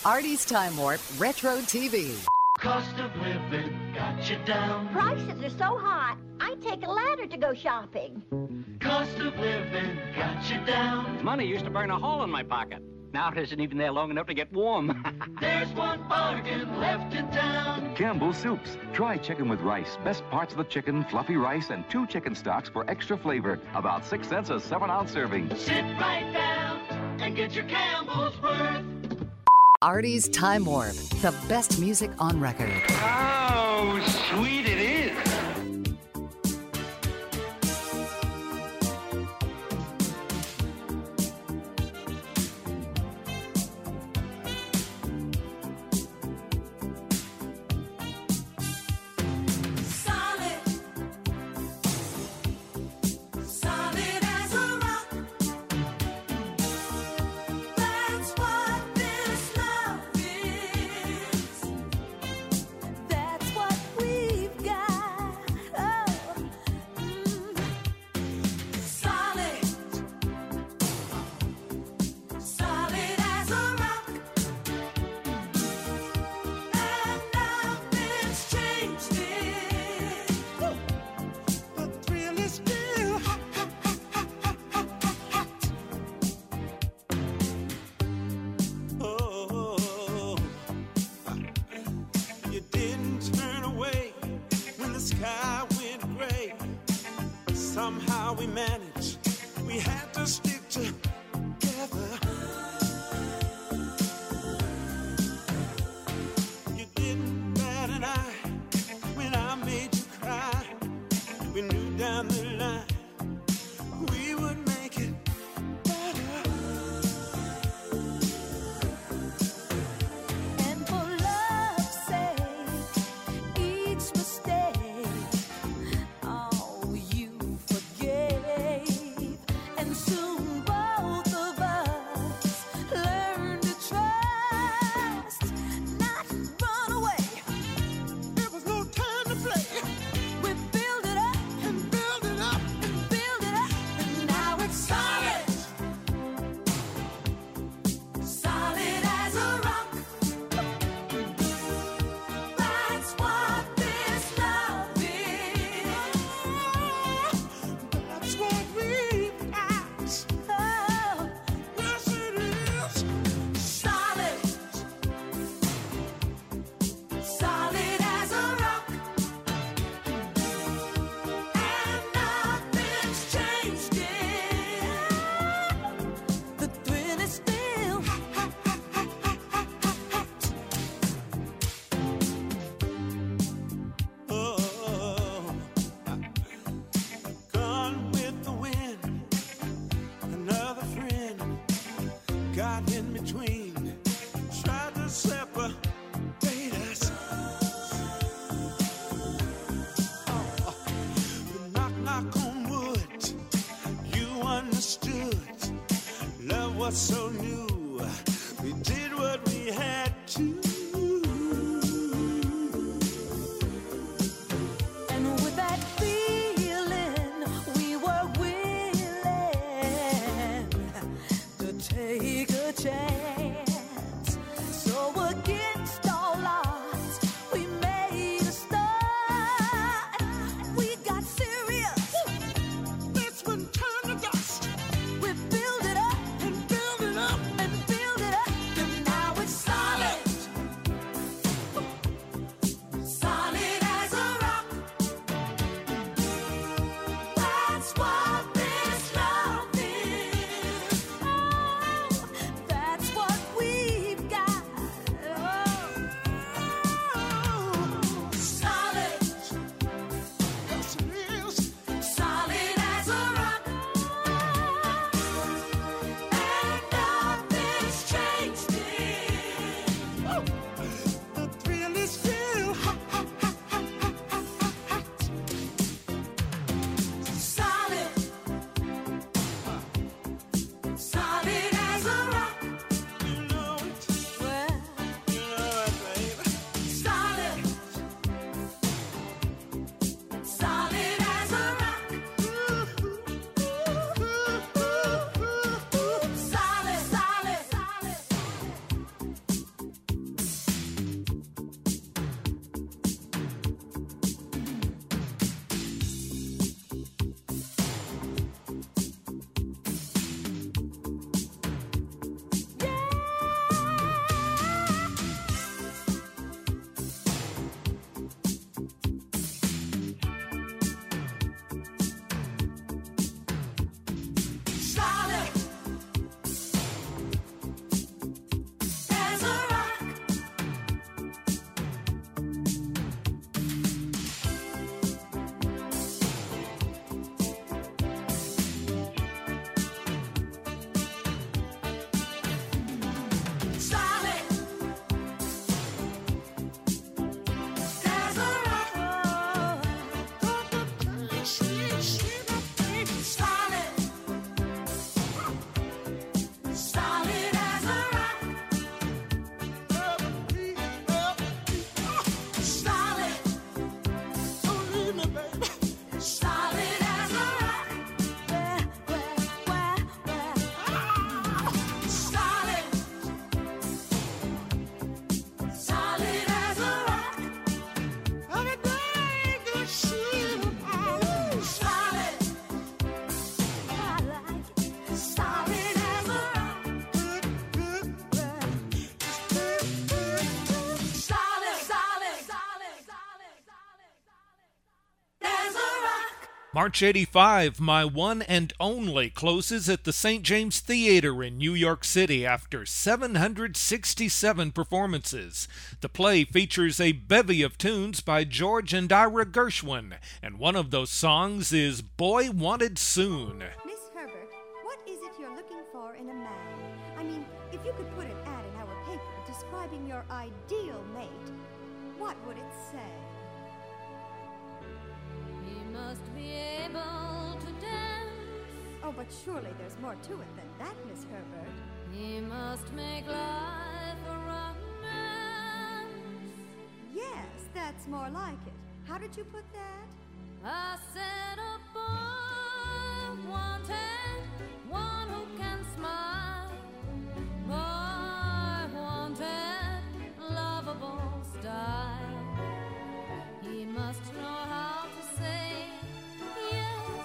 Artie's Time Warp Retro TV. Cost of living got you down. Prices are so high, I take a ladder to go shopping. Cost of living got you down. Money used to burn a hole in my pocket. Now it isn't even there long enough to get warm. There's one bargain left in town. Campbell's Soups. Try chicken with rice. Best parts of the chicken, fluffy rice, and 2 chicken stocks for extra flavor. About 6 cents a 7-ounce serving. Sit right down and get your Campbell's worth. Artie's Time Warp. The best music on record. How sweet it is. Somehow we managed, we had to stick together. You didn't bat an eye when I made you cry. We knew down the line we would make it better. And for love's sake, each mistake, oh, you forgave. And soon both of us learned to trust, not run away. There was no time to play. We build it up And build it up. and build it up, and now it's solid. Solid as a rock. That's what this love is. That's what we've got. Oh, Yes, it is. solid. Solid as a rock. And nothing's changed it. The thrill is still Oh, gone with the wind. Another friend got in between, tried to separate us. But knock on wood, you understood. Love was so new, we did what we had to. And with that feeling, we were willing to take a chance. So against all odds, we made a start. We got serious. This one turned to dust. We build it up And build it up. and build it up, and now it's solid. March 85, My One and Only closes at the St. James Theater in New York City after 767 performances. The play features a bevy of tunes by George and Ira Gershwin, and one of those songs is Boy Wanted Soon. Miss Herbert, what is it you're looking for in a man? I mean, if you could put an ad in our paper describing your ideal mate, what would it say? He must be able to dance. Oh, but surely there's more to it than that, Miss Herbert. He must make life a romance. Yes, that's more like it. How did you put that? I said a boy wanted one who can smile. Boy wanted lovable style. He must know how to say yes.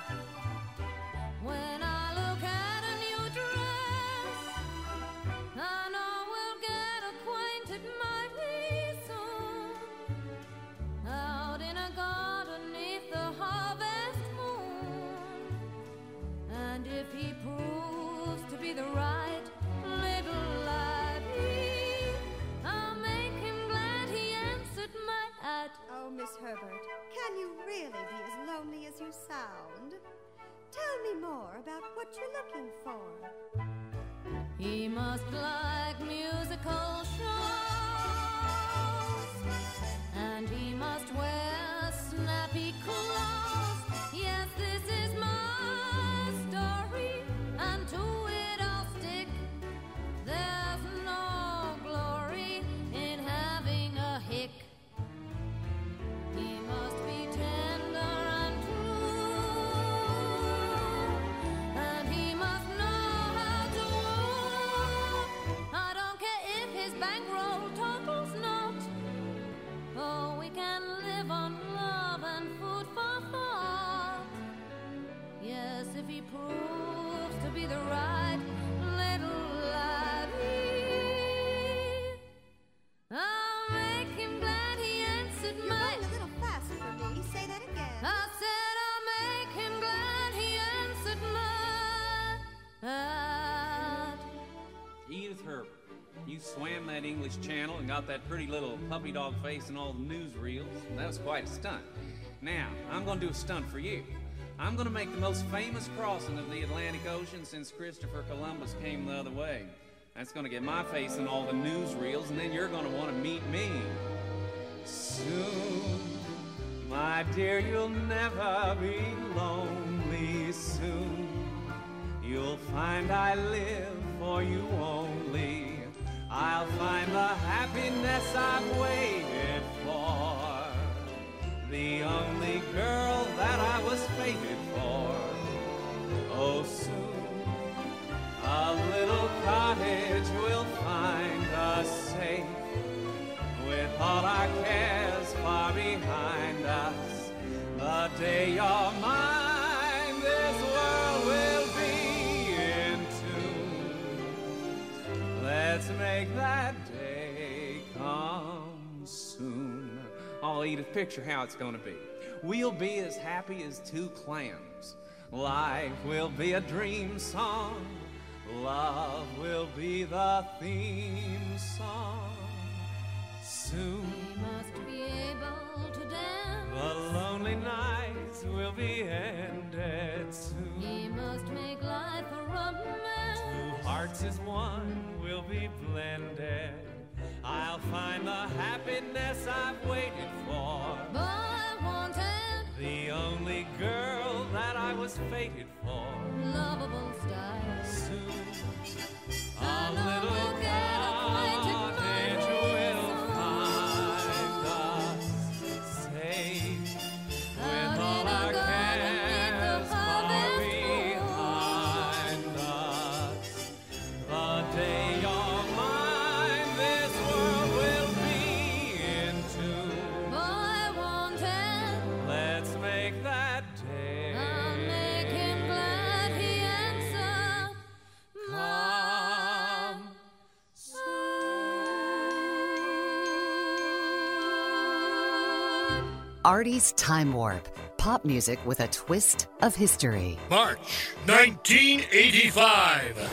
When I look at a new dress, I know we'll get acquainted mighty soon. Out in a garden neath the harvest moon. And if he proves to be the right little laddie, I'll make him glad he answered my ad. Oh, Miss Herbert, can you really be as lonely as you sound? Tell me more about what you're looking for. He must like musical shows, and he must wear snappy clothes. Yes, this is my story, and to it I'll stick. There's no glory in having a hick. He must be tender and true, and he must know how to woo. I don't care if his bankroll totals not. Oh, we can live on love and food for thought. Yes, if he proves to be the right little laddie, I'll make him glad he answered You're my going a little fast for me. Say that again. I said I'll make him glad he answered my ad. Edith Herbert, you swam that English Channel and got that pretty little puppy dog face in all the newsreels. That was quite a stunt. Now, I'm going to do a stunt for you. I'm going to make the most famous crossing of the Atlantic Ocean since Christopher Columbus came the other way. That's going to get my face in all the newsreels, and then you're going to want to meet me. Soon, my dear, you'll never be lonely. Soon, you'll find I live for you only. I'll find the happiness I've waited for, the only girl that I was fated for. Oh, soon, a little cottage will find us safe, with all our cares far behind us. The day you're mine, this world will be in tune. Let's make that day come soon. Oh, Edith, picture how it's going to be. We'll be as happy as two clams. Life will be a dream song. Love will be the theme song. Soon, He must be able to dance. the lonely nights will be ended soon. He must make life a romance. Two hearts as one will be blended. I'll find the happiness I've waited for, Boy wanted the only girl that I was fated for. lovable style. Soon, I a know little we'll get acquainted cottage will find mighty us safe, Out with all in a our garden neath the cares far harvest behind us. The day you're mine, this world will be in tune. Boy wanted, Let's make that day I'll make him glad Artie's Time Warp. Pop music with a twist of history. March 1985.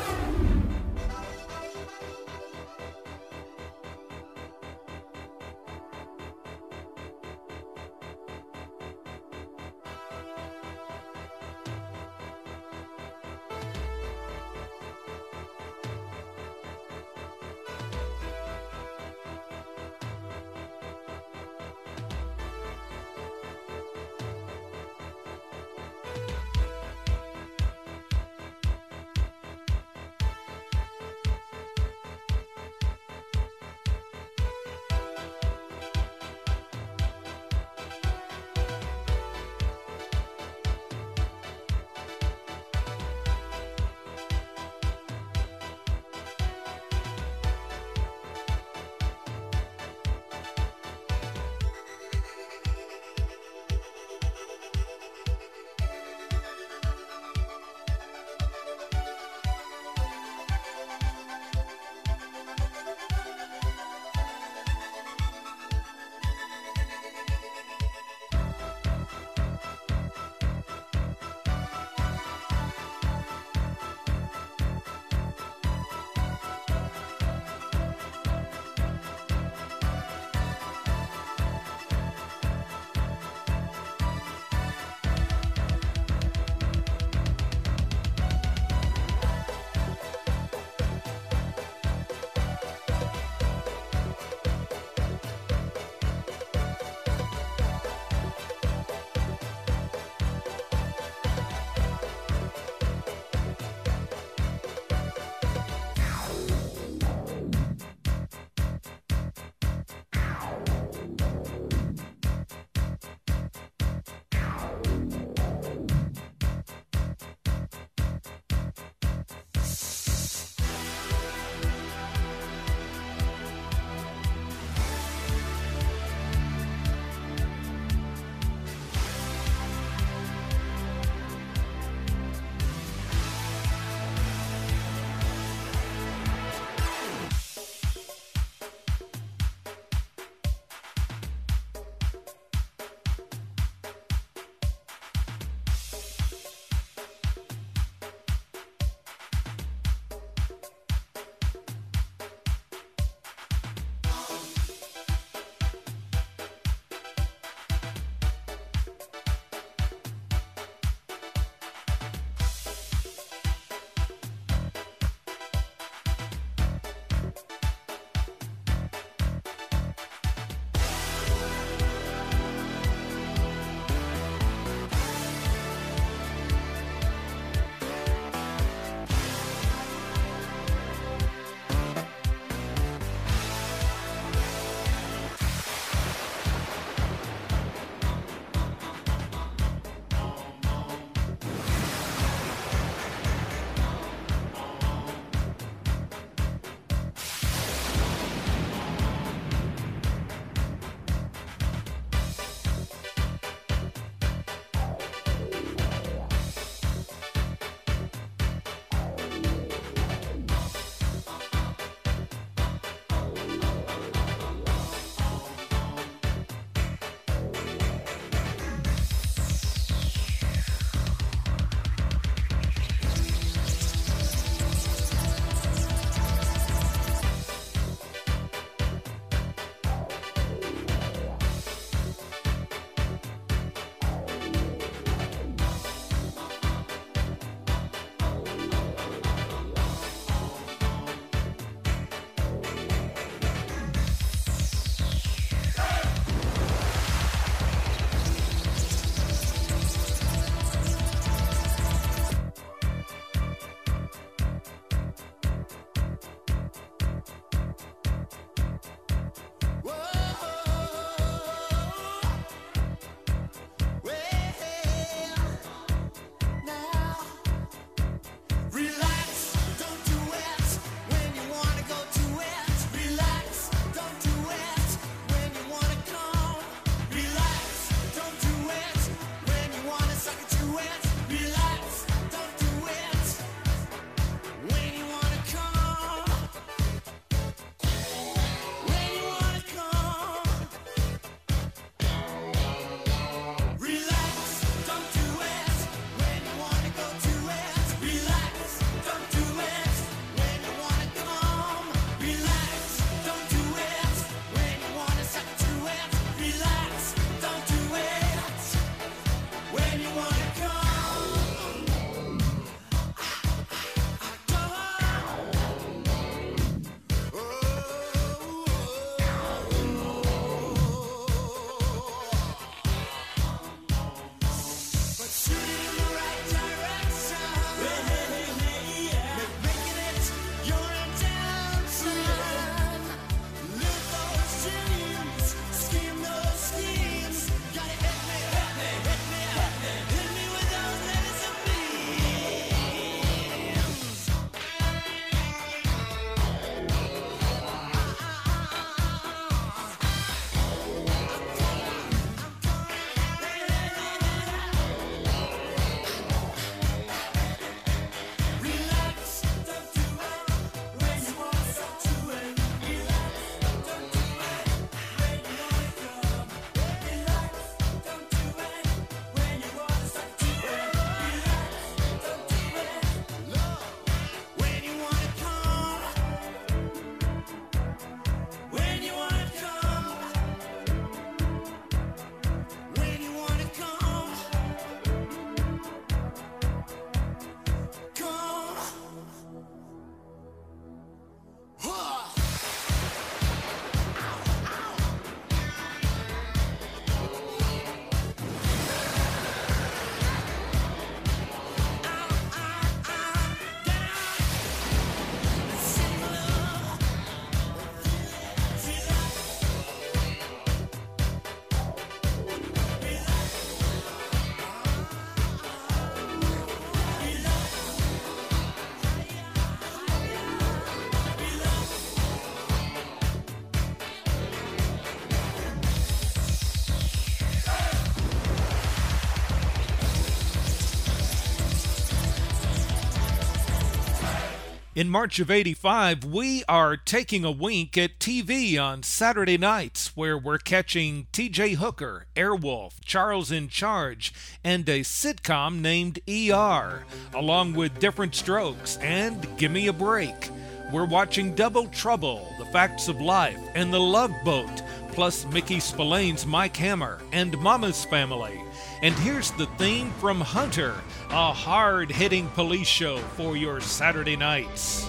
In March of '85, we are taking a wink at TV on Saturday nights, where we're catching T.J. Hooker, Airwolf, Charles in Charge, and a sitcom named ER, along with Different Strokes and Gimme a Break. We're watching Double Trouble, The Facts of Life, and The Love Boat, plus Mickey Spillane's Mike Hammer and Mama's Family. And here's the theme from Hunter, a hard-hitting police show for your Saturday nights.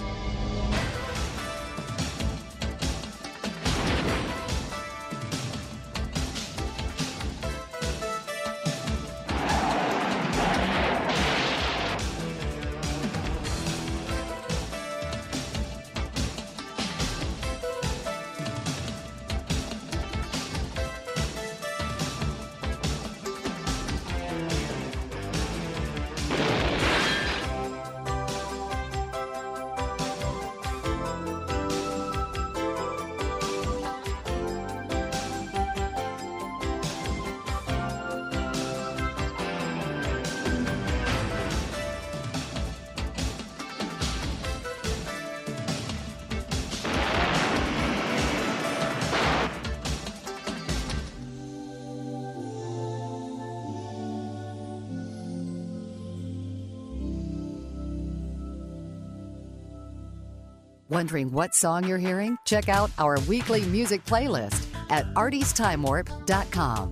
Wondering what song you're hearing? Check out our weekly music playlist at artiesTimeWarp.com.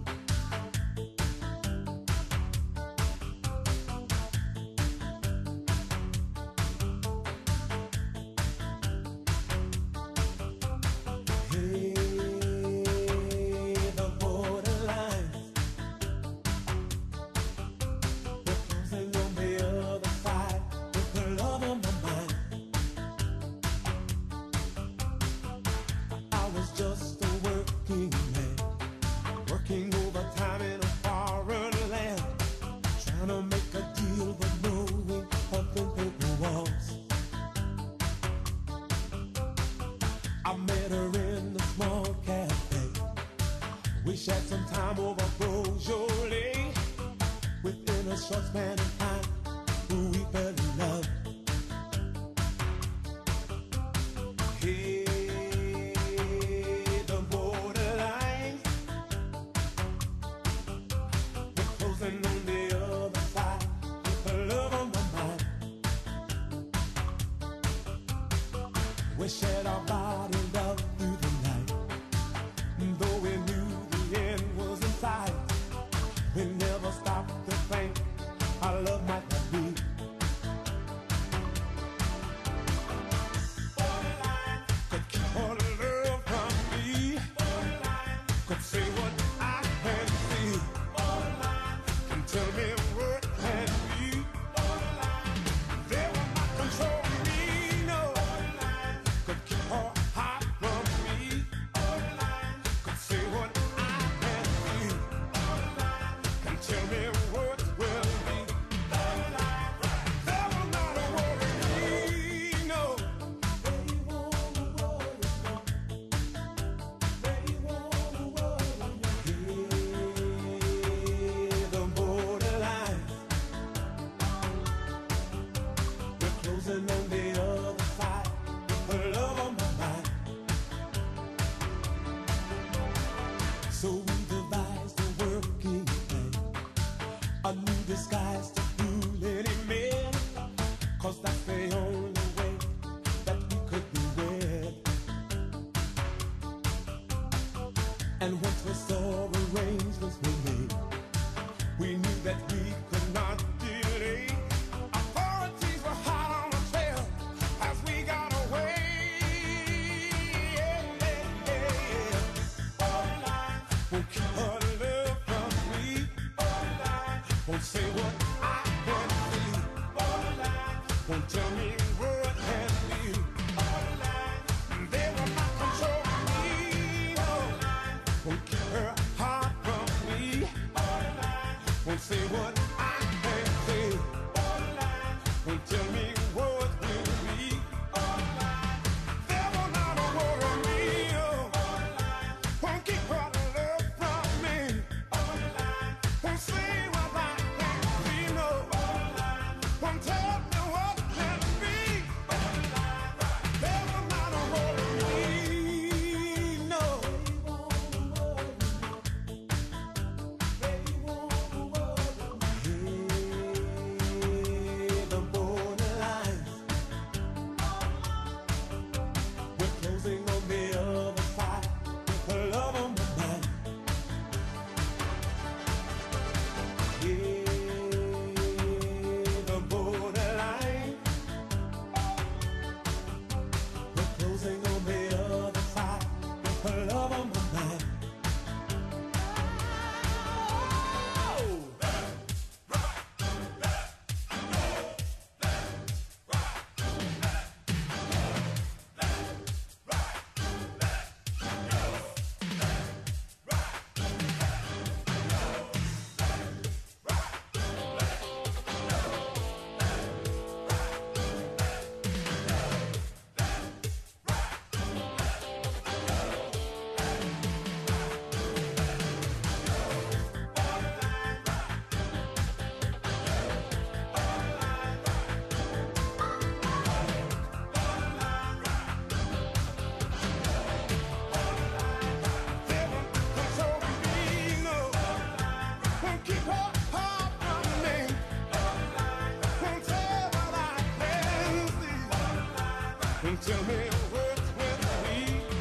Tell me what's with me.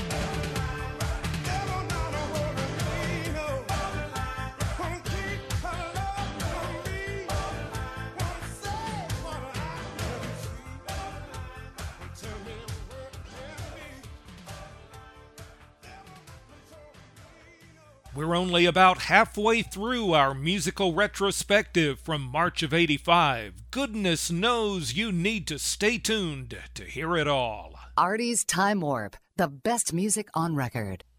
Never know what it means. Wanna keep her love from me. Wanna say what I can see. Tell me what's with me. We're only about halfway through our musical retrospective from March of '85. Goodness knows you need to stay tuned to hear it all. Artie's Time Warp, the best music on record.